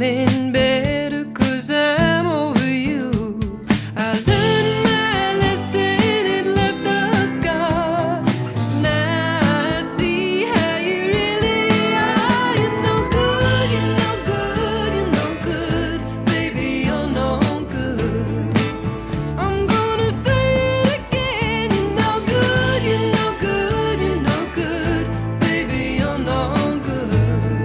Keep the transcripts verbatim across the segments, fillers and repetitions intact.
feeling better 'cause I'm over you. I learned my lesson, it left a scar. Now I see how you really are. You're no good, you're no good, you're no good. Baby, you're no good. I'm gonna say it again. You're no good, you're no good, you're no good. Baby, you're no good.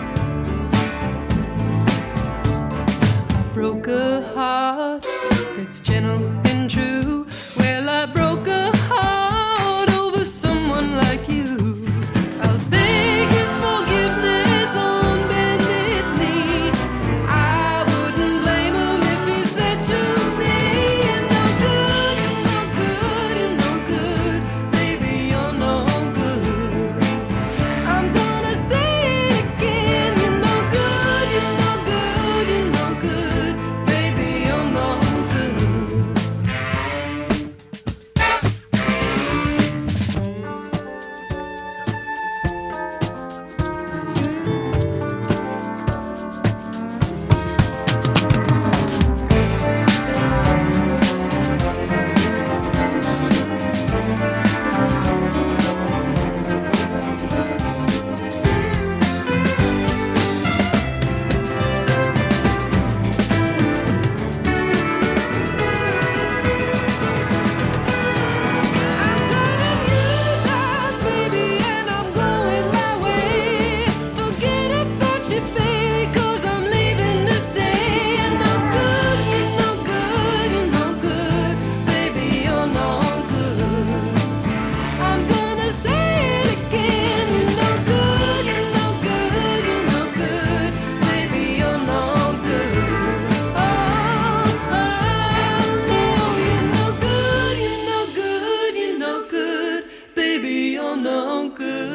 I broke a heart that's gentle and true. Well, I broke a heart over someone like you. I'll beg his forgiveness on bended knee. I wouldn't blame him if he said to me, you're no good, you're no good, you're no good. Baby, you're no good. I'm gonna say it again. You're no good, you're no good, you're no good. Baby, you're no good. I'm turning you down, baby, and I'm going my way. Forget about you, baby, 'cause I'm leaving to stay. You're no good, you're no good, you're no good. Baby, you're no good. I'm gonna say it again. You're no good, you're no good, you're no good. Baby, you're no good. Oh, oh, no, you're no good, you're no good, you're no good. Baby, you're no good.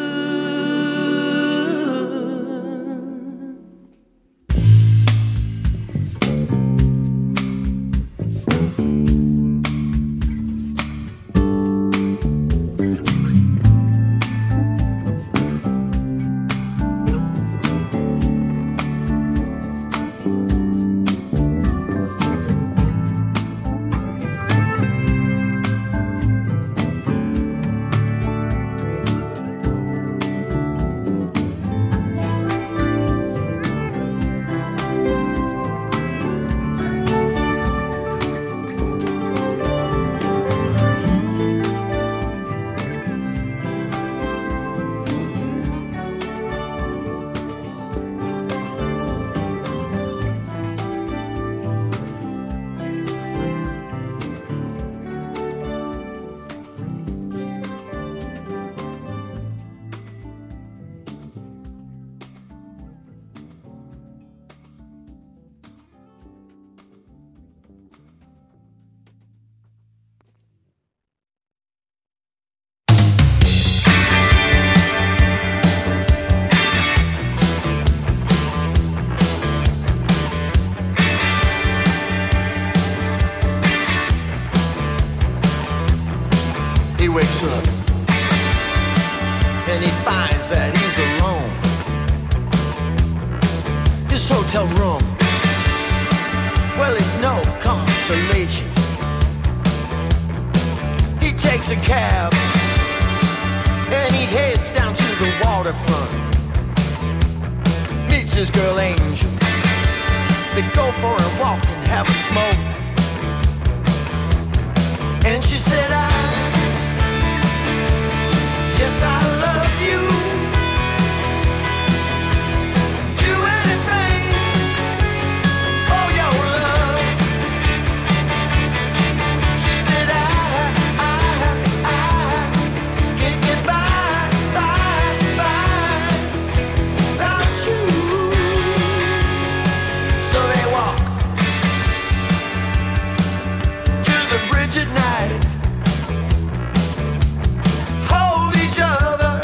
He wakes up and he finds that he's alone. His hotel room, well, it's no consolation. He takes a cab and he heads down to the waterfront. Meets his girl Angel. They go for a walk and have a smoke. And she said, I yes, I love you. Do anything for your love. She said, I, I, I can't get by, by, by without you. So they walk to the bridge at night. Hold each other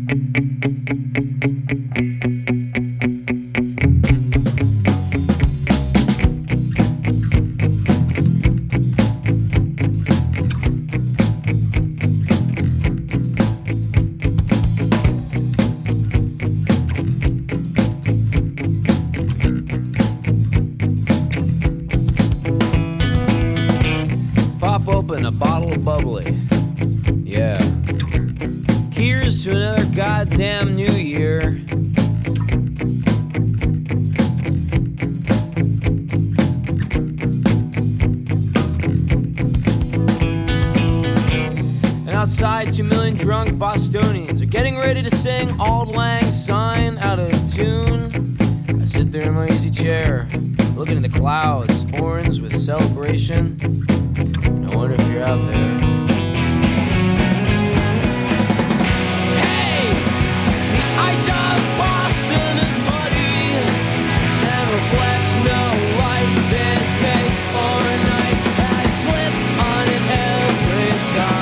Open a bottle of bubbly. Yeah. Here's to another goddamn new year. And outside, two million drunk Bostonians are getting ready to sing Auld Lang Syne out of tune. I sit there in my easy chair, looking at the clouds, orange with celebration. I wonder if you're out there. Hey! The ice of Boston is muddy and reflects no light, midday or night. I slip on it every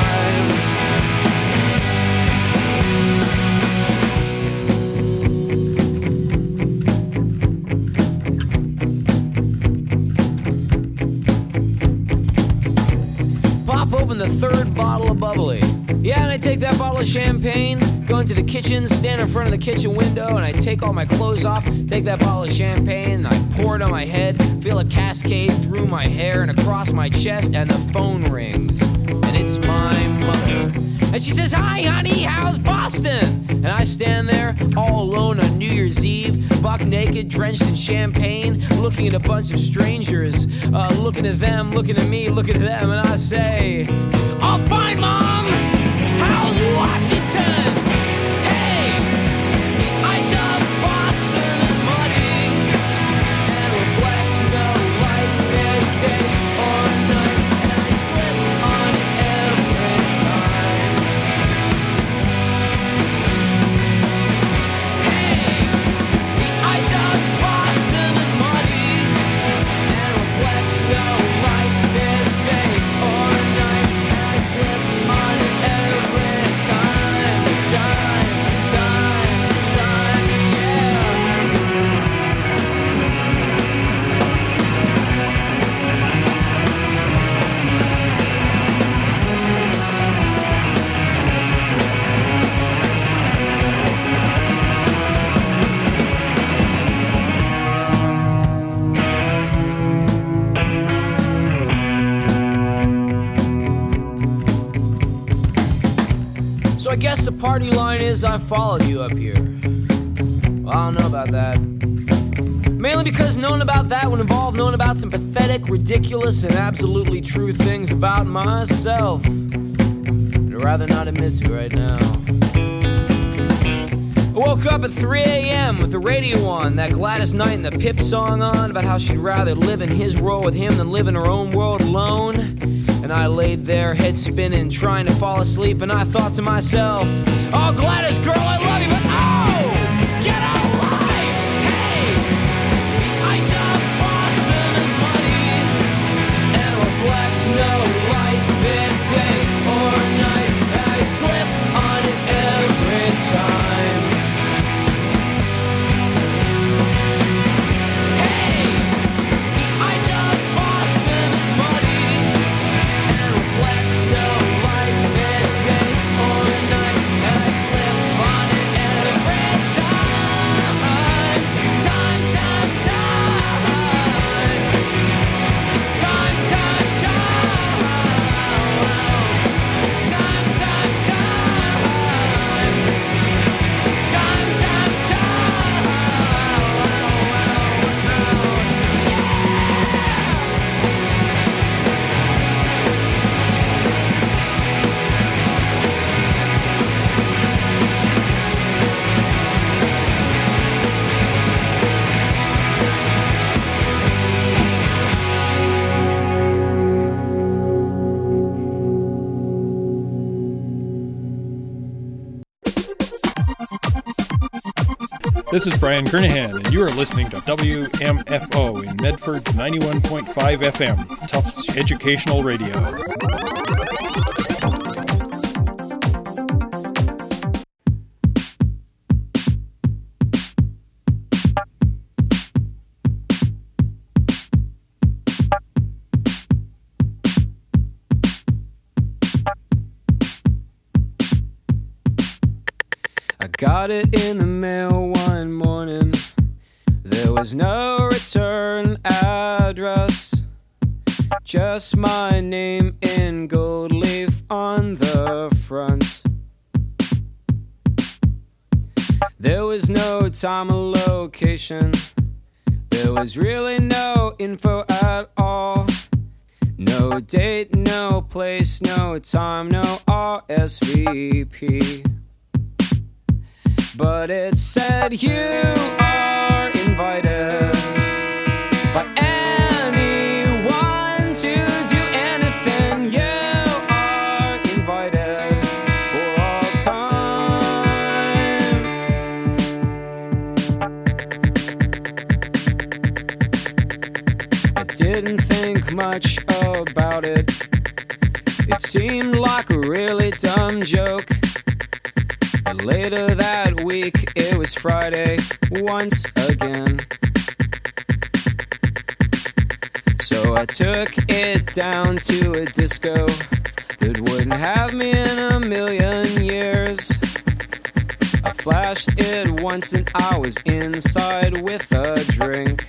Pop open the third bottle of bubbly. Yeah, and I take that bottle of champagne, go into the kitchen, stand in front of the kitchen window, and I take all my clothes off, take that bottle of champagne, and I pour it on my head, feel a cascade through my hair and across my chest, and the phone rings. And it's my mother. And she says, "Hi, honey, how's Boston?" And I stand there all alone on New Year's Eve, buck naked, drenched in champagne, looking at a bunch of strangers, uh, looking at them, looking at me, looking at them, and I say, "Oh, fine, Mom. How's Washington? Hey, the ice of Boston is muddy and reflects no light, midday or night, and I slip on it every time. Hey, the ice of Boston is muddy and reflects no light, midday or night, and I slip on it every time, time, time, time, yeah." So I guess the party line is I followed you up here. Well, I don't know about that. Mainly because knowing about that would involve knowing about some pathetic, ridiculous, and absolutely true things about myself. I'd rather not admit to right now. I woke up at three a.m. with the radio on, that Gladys Knight and the Pip song on, about how she'd rather live in his world with him than live in her own world alone. And I laid there, head spinning, trying to fall asleep, and I thought to myself, "Oh, Gladys, girl, I love you, but oh, get a life! Hey, the ice of Boston is muddy and reflects no light, midday or night, and I slip on it every time. Hey, the ice of Boston is muddy and reflects no light, midday or night, and I slip on it every time. Time, time, time. Time, time, time. Time, time, time. Time, time, time. This is Brian Kernahan, and you are listening to W M F O in Medford's ninety-one point five F M, Tufts Educational Radio. got it in the mail one morning. There was no return address, just my name in gold leaf on the front. There was no time or location, there was really no info at all. No date, no place, no time, no R S V P. But it said you are invited by anyone to do anything. You are invited for all time. I didn't think much about it. It seemed like a really dumb joke. But later that week, it was Friday once again. So I took it down to a disco that wouldn't have me in a million years. I flashed it once and I was inside with a drink.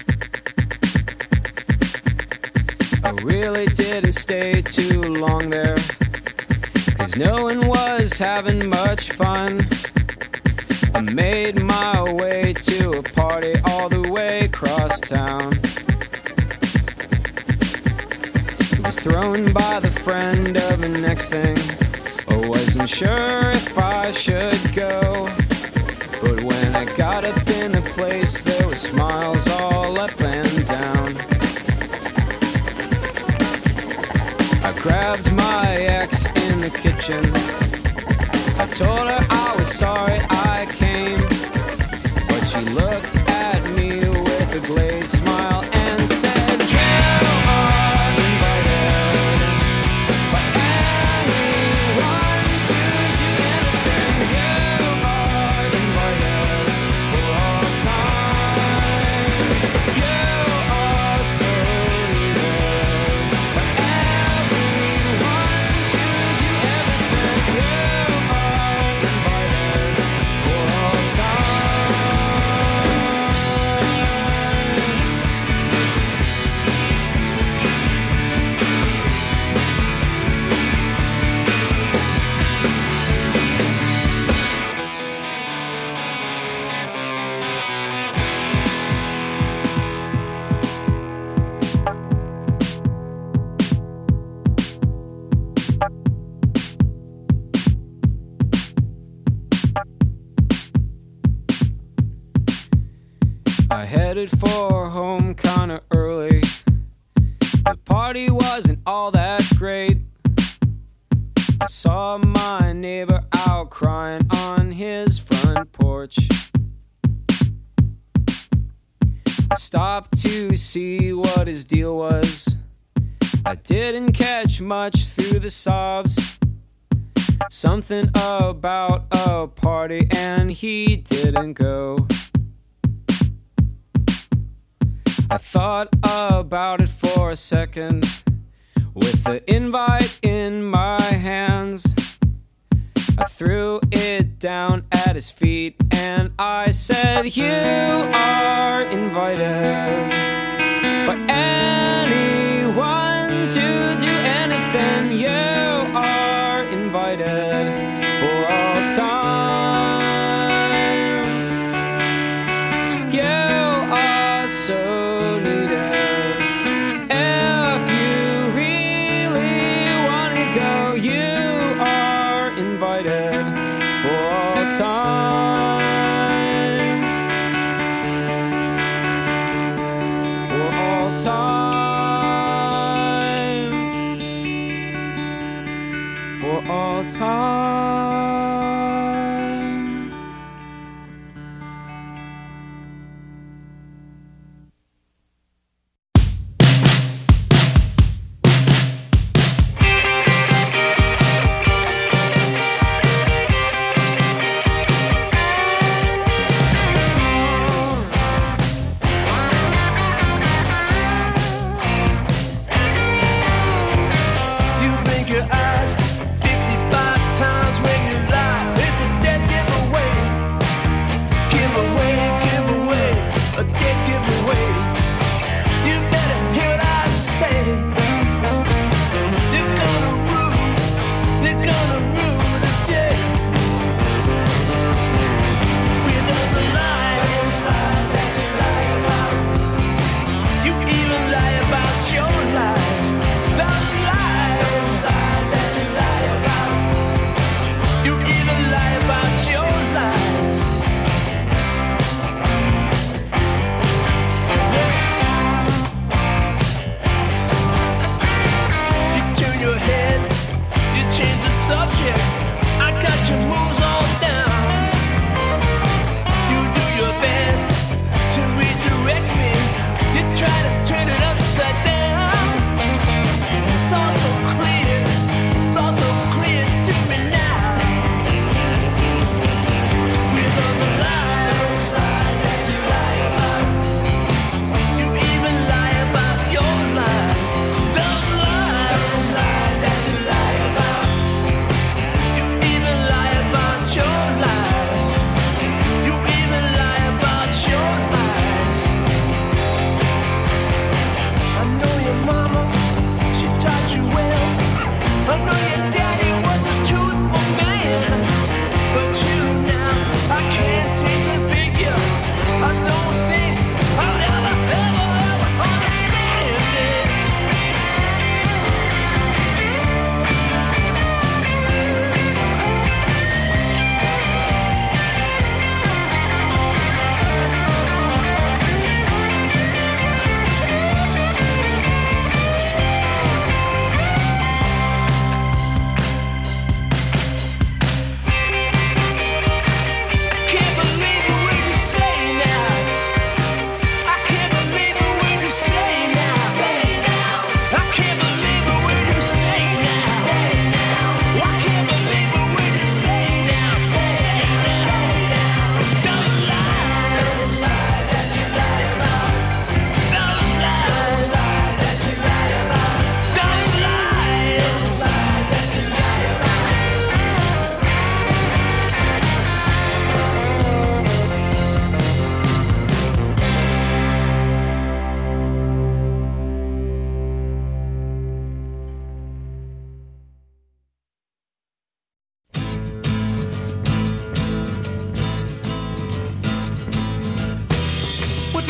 I really didn't stay too long there, 'cause no one was having much fun. I made my way to a party all the way across town. It was thrown by the friend of the next thing. I wasn't sure if I should go, but when I got up in the place, there were smiles all up and down. I grabbed my ex in the kitchen. I told her I was sorry I came, but she looked at me with a glazed smile and said, you are invited by anyone to do anything. You are invited for all time. You are so needed by everyone to do everything. You are invited for all time. I headed for home kinda early. The party wasn't all that great. I saw my neighbor out crying on his front porch. I stopped to see what his deal was. I didn't catch much through the sobs. Something about a party and he didn't go. I thought about it for a second, with the invite in my hands. I threw it down at his feet and I said, you are invited by anyone to do anything. You are invited for all time. You are so needed. If you really want to go, you are invited for all time. For all time.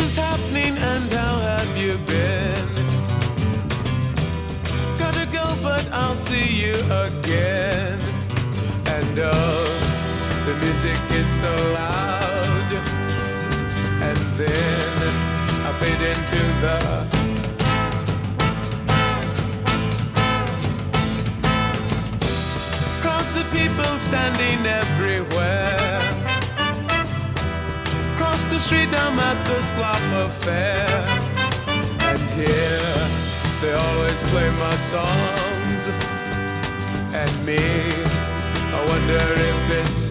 is happening and how have you been? Gotta go, but I'll see you again. And oh, the music is so loud. And then I fade into the crowds of people standing everywhere. Across the street I'm at the Slop Affair. And here they always play my songs. And me, I wonder if it's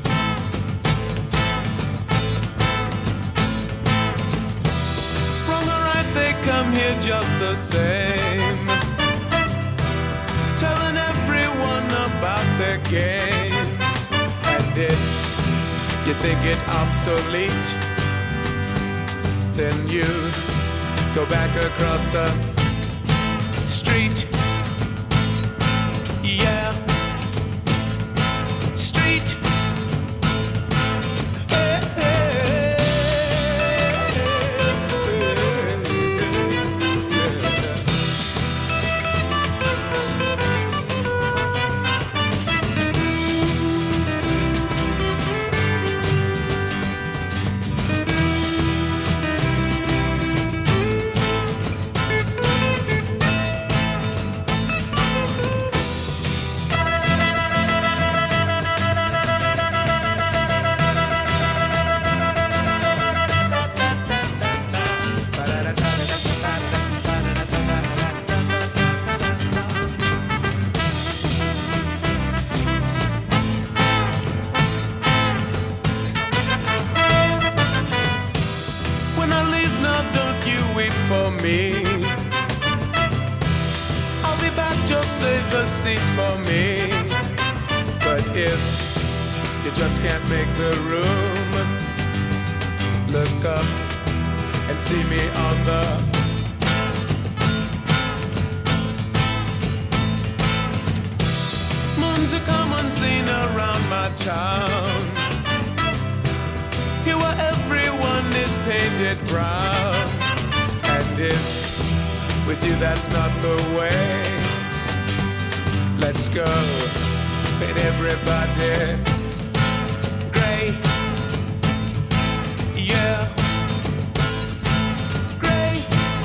wrong or right, they come here just the same, telling everyone about their games. And if you think it obsolete, then you go back across the street. Yeah, street. Hey, hey, for me. I'll be back, just save a seat for me. But if you just can't make the room, look up and see me on the moon's a common scene around my town. Here where everyone is painted brown. And if with you that's not the way, let's go, paint everybody gray. Yeah, gray.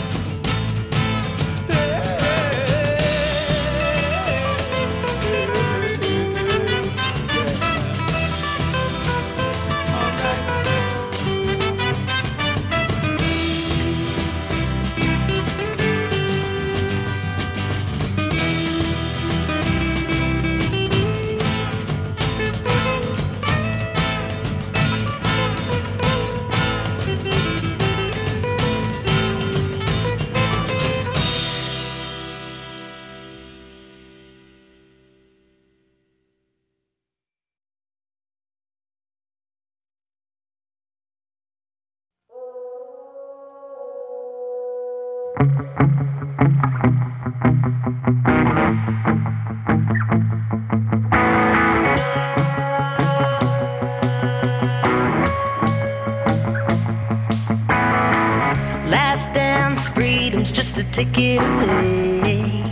Last dance, freedom's just a ticket away.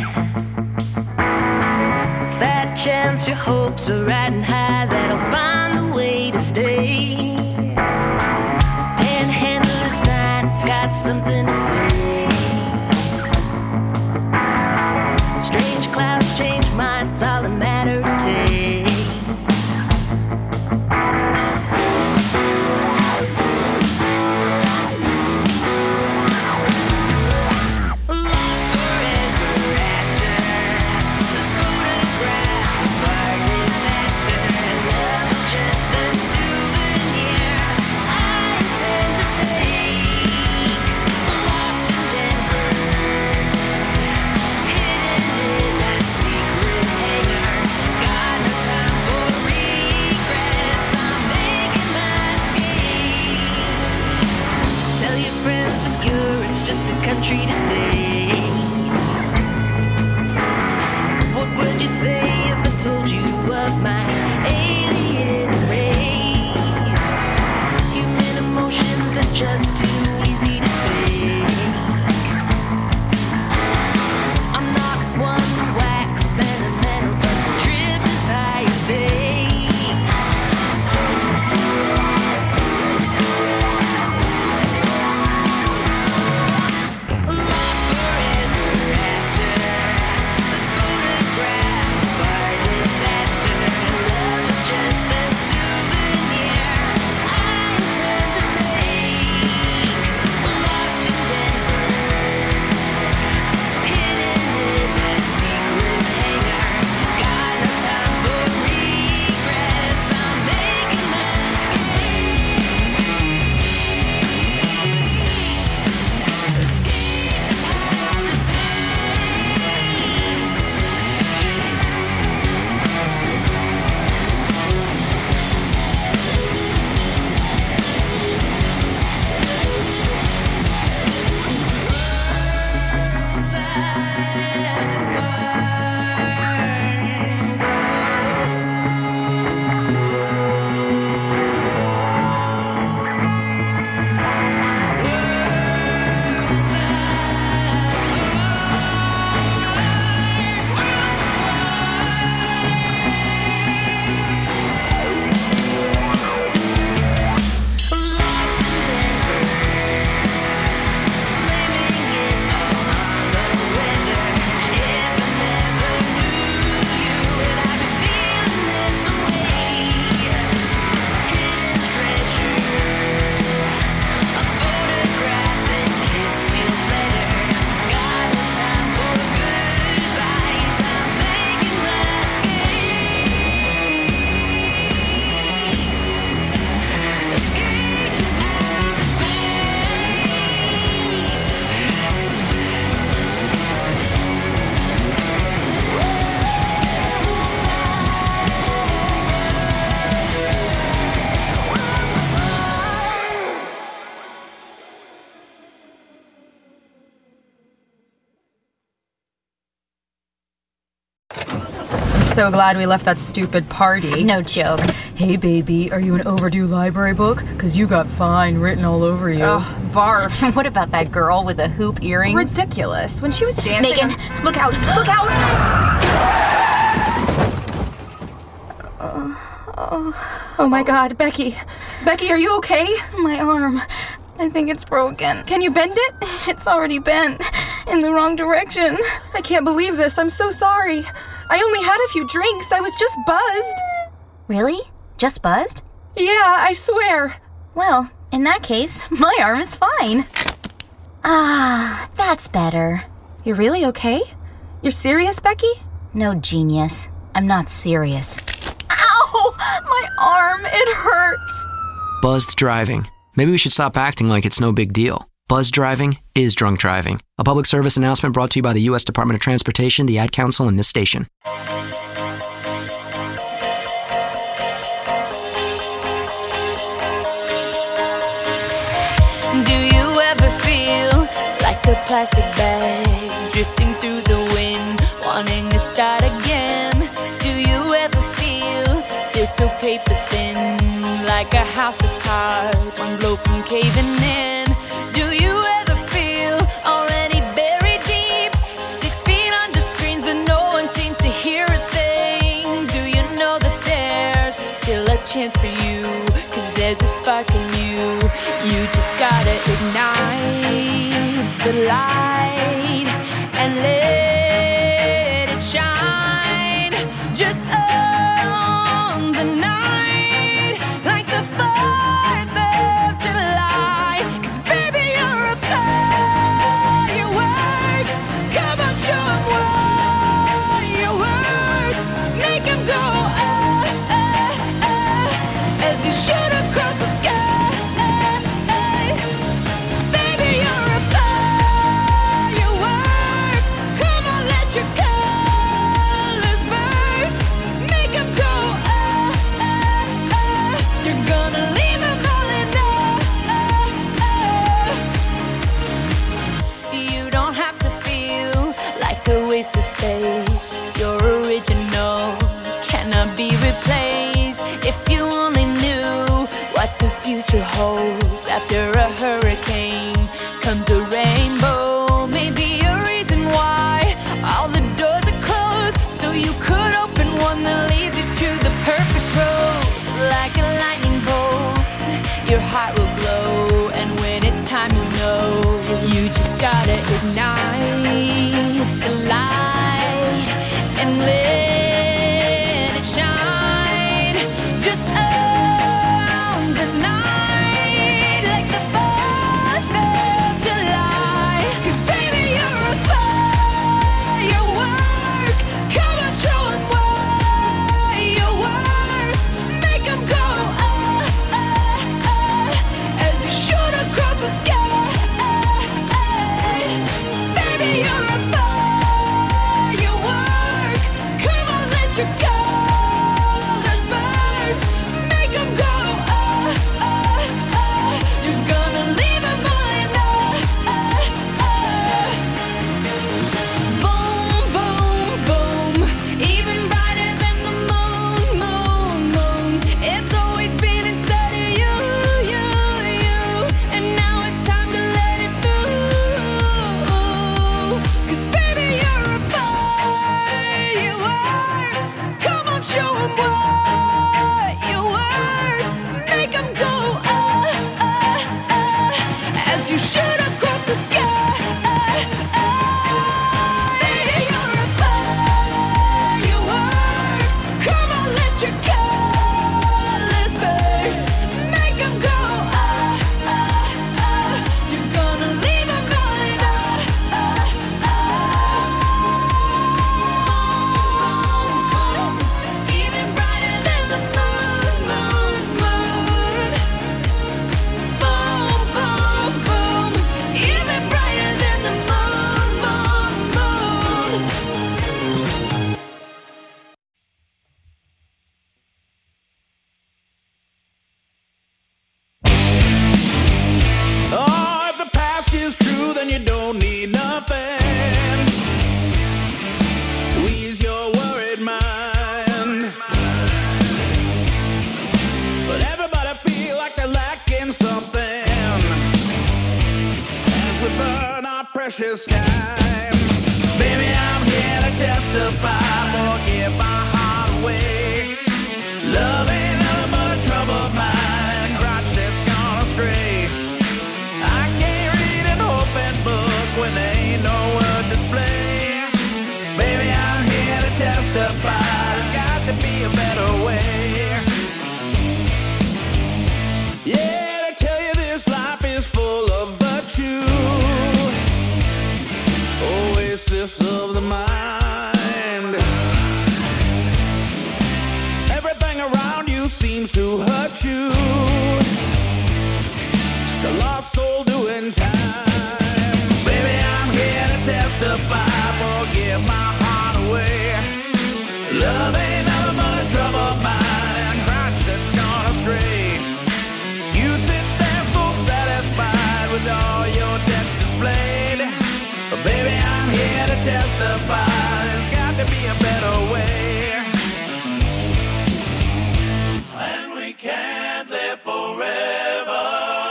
Fat chance your hopes are riding high, that'll find a way to stay. Panhandle sign, it's got something to say. Strange clouds change minds, it's all a matter of taste. Lost in so glad we left that stupid party. No joke. Hey, baby, are you an overdue library book? Because you got fine written all over you. Ugh, barf. What about that girl with the hoop earrings? Ridiculous. When she was dancing... Megan, look out! Look out! Oh, oh my God, Becky. Becky, are you okay? My arm. I think it's broken. Can you bend it? It's already bent. In the wrong direction. I can't believe this. I'm so sorry. I only had a few drinks. I was just buzzed. Really? Just buzzed? Yeah, I swear. Well, in that case, my arm is fine. Ah, that's better. You're really okay? You're serious, Becky? No, genius. I'm not serious. Ow! My arm, it hurts. Buzzed driving. Maybe we should stop acting like it's no big deal. Buzzed driving is drunk driving. A public service announcement brought to you by the U S Department of Transportation, the Ad Council, and this station. Do you ever feel like a plastic bag drifting through the wind, wanting to start again? Do you ever feel, feel so paper thin, like a house of cards, one blow from caving in? Do you ever feel already buried deep, six feet under screens, but no one seems to hear a thing? Do you know that there's still a chance for you? Cause there's a spark in you. You just gotta ignite the light and let it shine. Just own the night like the fourth of July. Cause baby, you're a firework. Come on, show 'em what you work. Make 'em go ah, ah, ah, as you shoot across the sky. Baby, you're a firework. Come on, let your colors burst. Make 'em go ah, ah, ah. You're gonna leave 'em all in awe. You don't have to feel like a wasted space. Your original cannot be replaced. If you only knew what the future holds. After a hurricane comes a rainbow. Maybe a reason why all the doors are closed, so you could open one that leads you to the perfect road. Like a lightning bolt, your heart will glow, and when it's time you'll know. You just gotta ignite the light and let it shine. Just own the night like the fourth of July. Cause baby, you're a firework. Come on, show 'em what you work. Make 'em go ah, ah, ah, as you shoot across the sky. Baby, you're a firework. precious time. Baby, I'm here to testify, forgive my heart away. Love ain't nothing but a troubled mind, a crotch that's gone astray. I can't read an open book when there ain't no word display. Baby, I'm here to testify, there's got to be a better way. Yeah, to tell you this life is full of virtue, oasis of the mind. Everything around you seems to hurt you, just a lost soul doing time. Baby, I'm here to testify, forgive my heart away. Love ain't nothing but a troubled mind and a crotch that's gone astray. You sit there so satisfied with all your debts displayed, but baby, I'm here to testify, there's got to be a better way. And we can't live forever.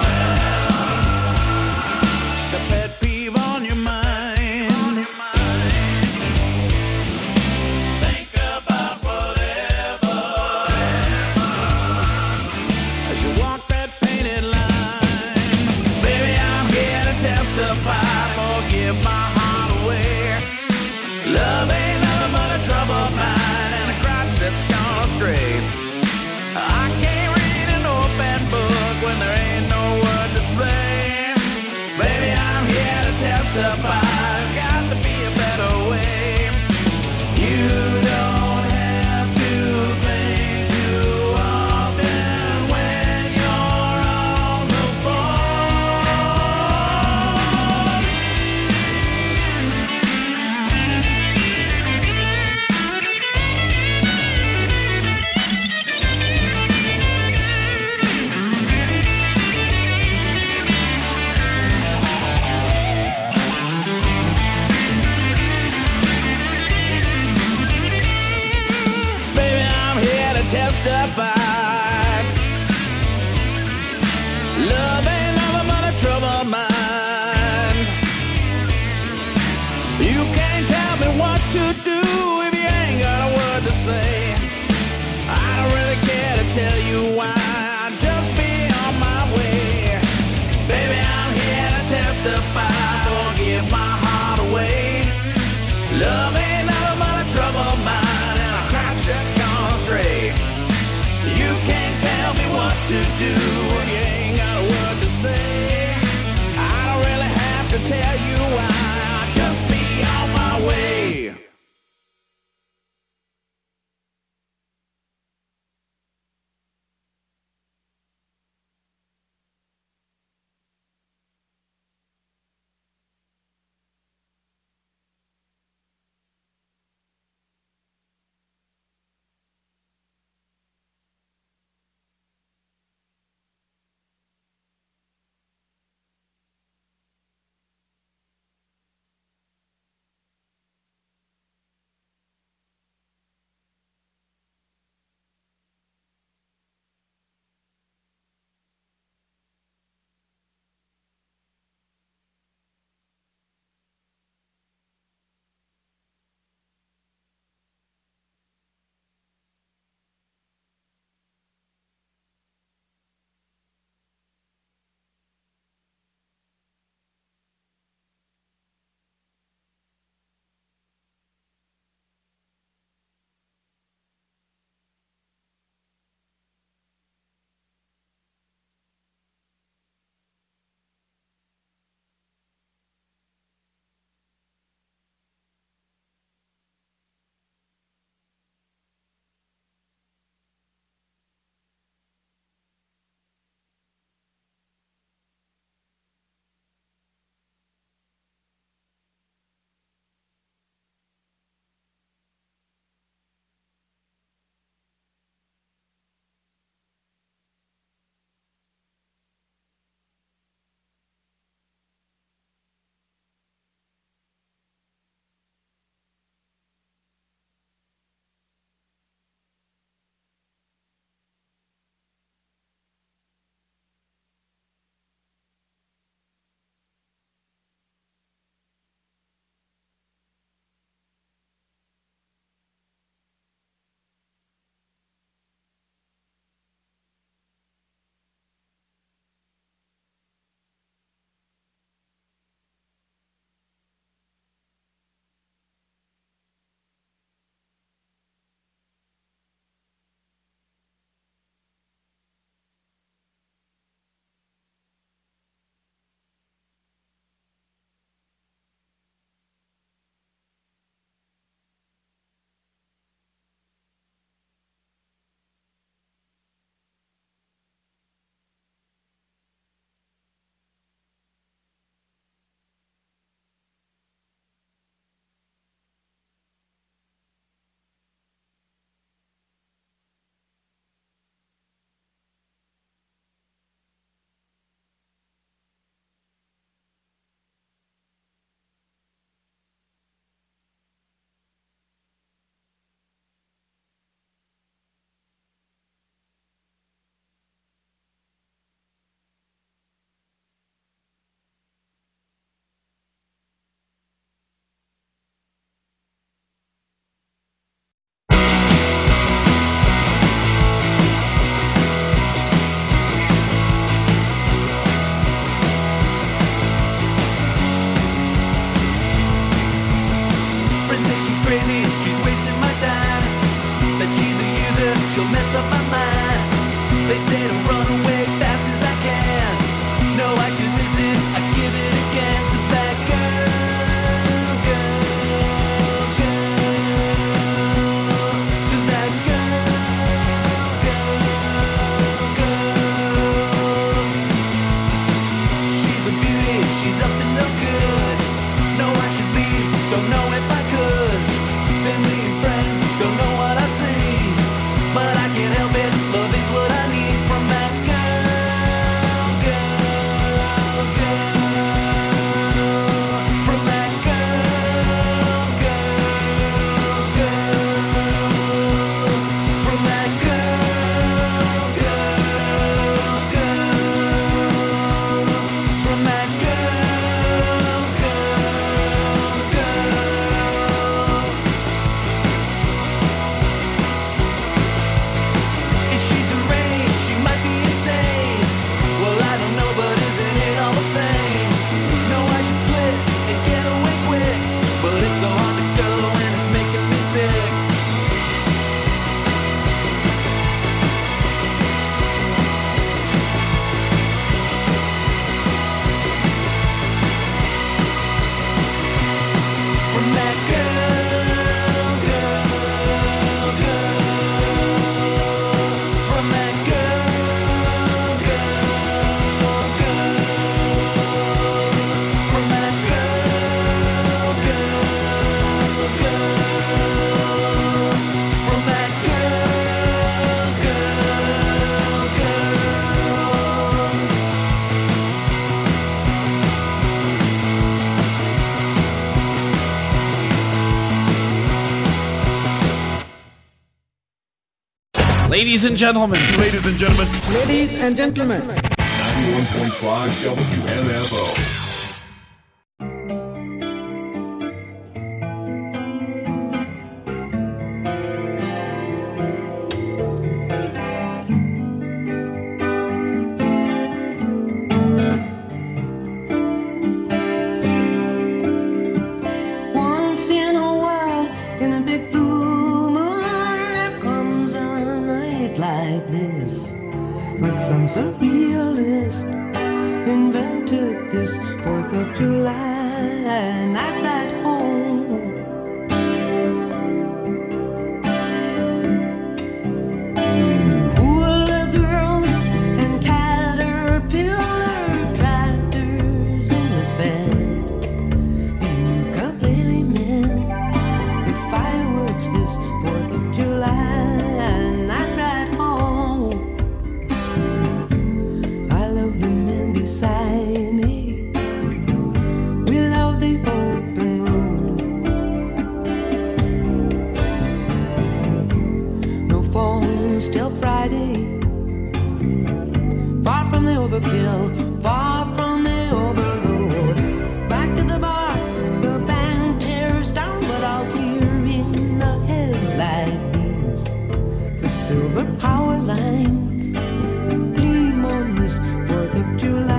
Just a pet peeve on your mind. Think about whatever as you walk that painted line. Baby, I'm here to testify, forgive my heart away. Love Ladies and gentlemen. Ladies and gentlemen. Ladies and gentlemen. ninety-one point five W M F O. Some surrealist invented this fourth of July night at home. Hula girls and caterpillar tractors in the sand. The ukulele men, the fireworks this fourth of July night at home. Beside me, we love the open road. No phones till Friday. Far from the overkill, far from the overload. Back to the bar, the band tears down, but I'll hear in the headlight beams the silver power lines gleam on this fourth of July.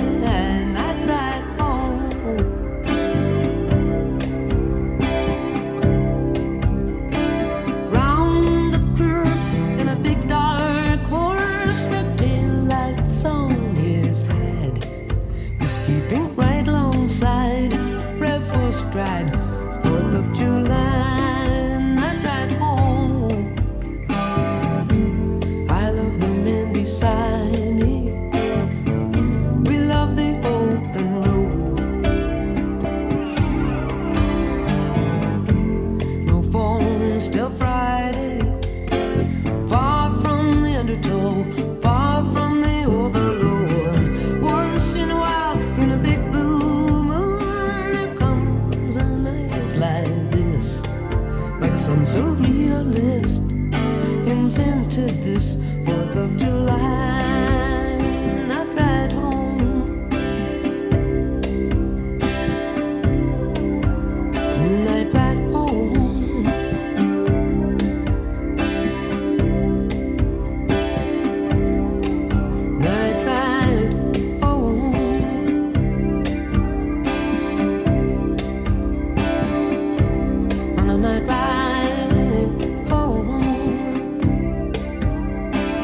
Stride, fourth of July, night ride home. I love the men beside me. We love the open road. No phones till Friday. Far from the undertow, far from the overload. Once in a while, in a big blue moon, some surrealist invented this fourth of July night ride home. Night ride home. Night ride home. On a night ride.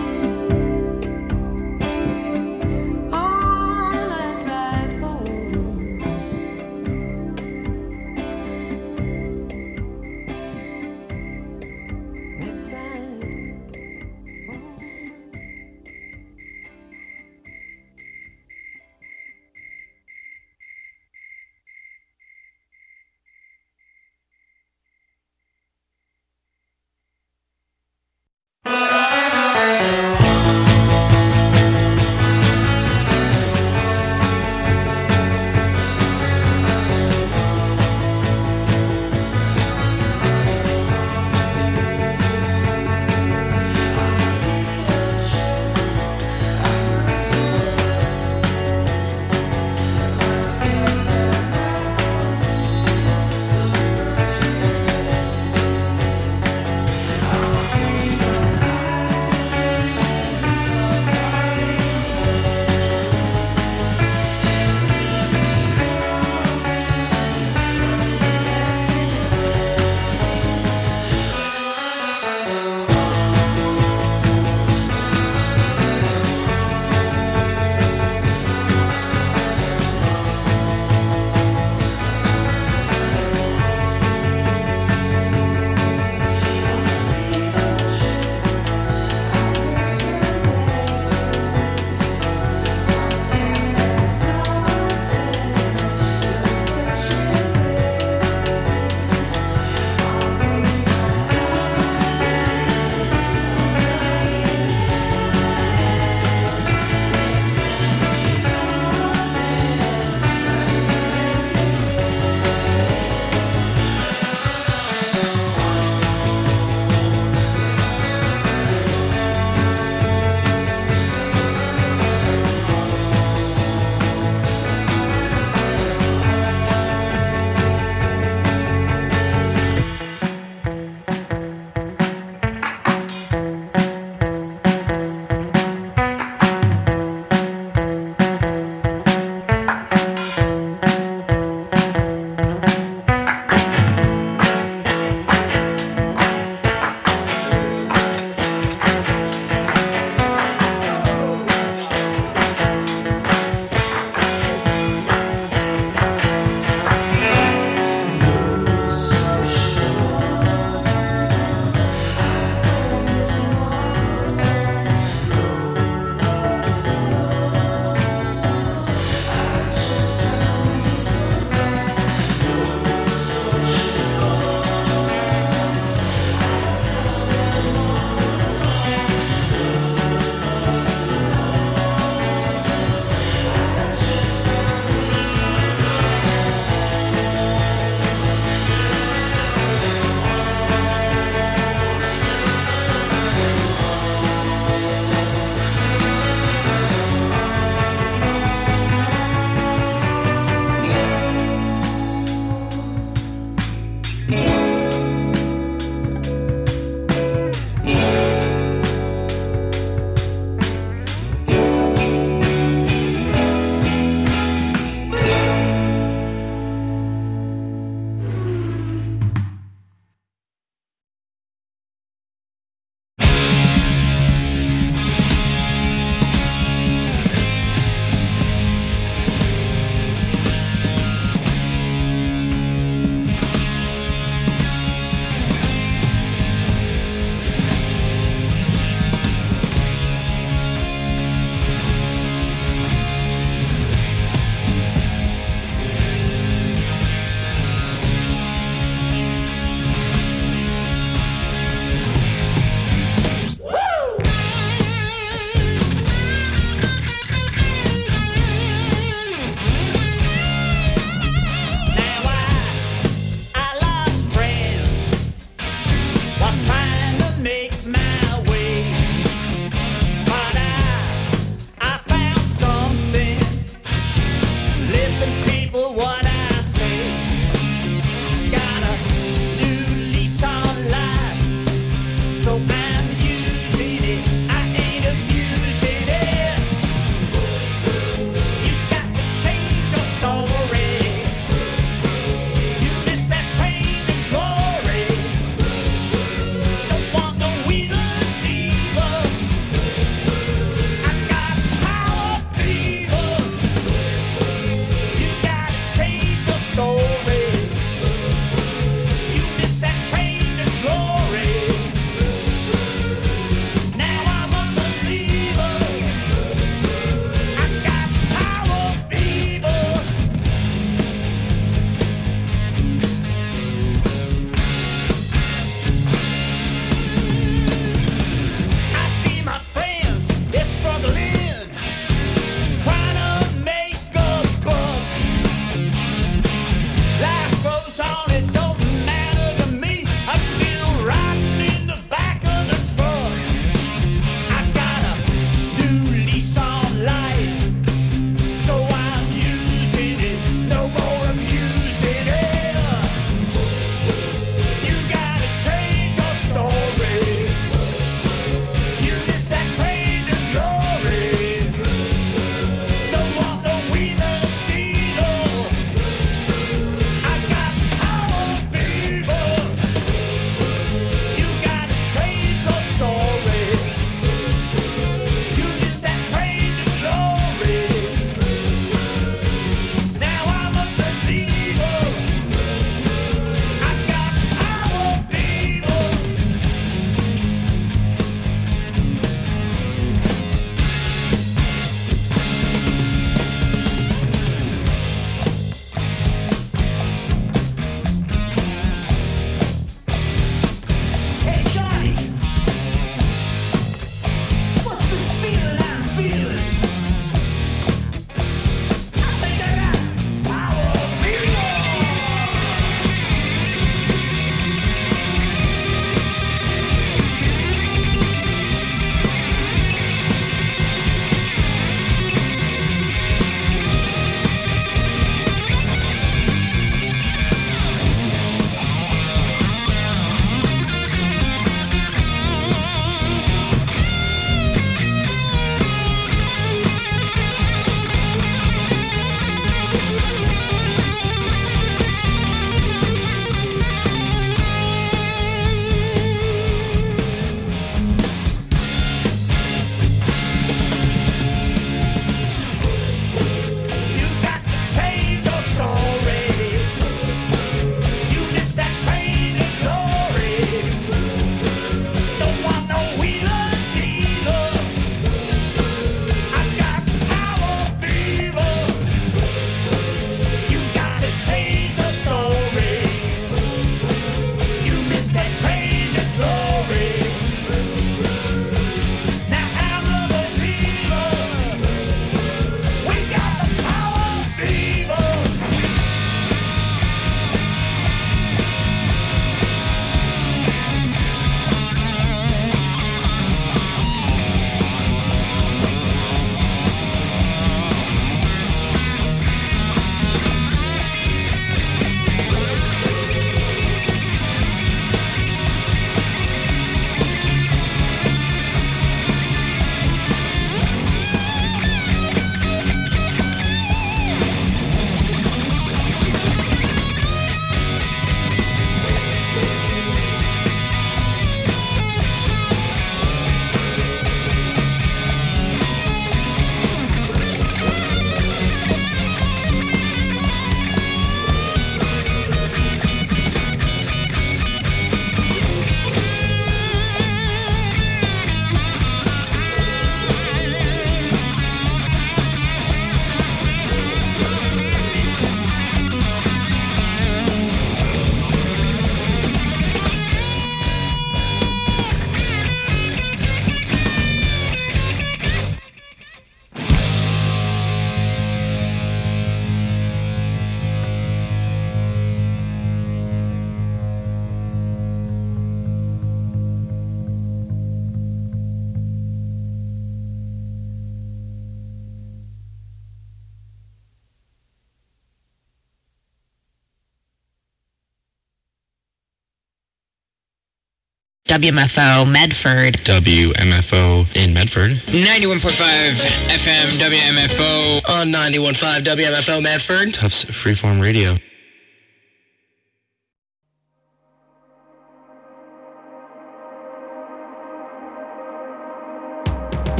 W M F O Medford. W M F O in Medford. ninety-one point five F M W M F O. On ninety-one point five W M F O Medford. Tufts Freeform Radio.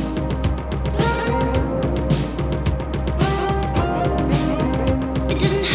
It doesn't